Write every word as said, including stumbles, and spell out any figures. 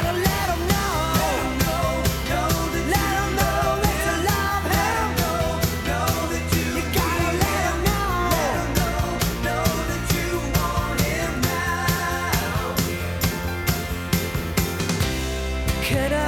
gotta let 'em know. Let 'em know, know that let 'em know that you love him. Know, know that you, you gotta let 'em know. Let 'em know, know that you want him now. Could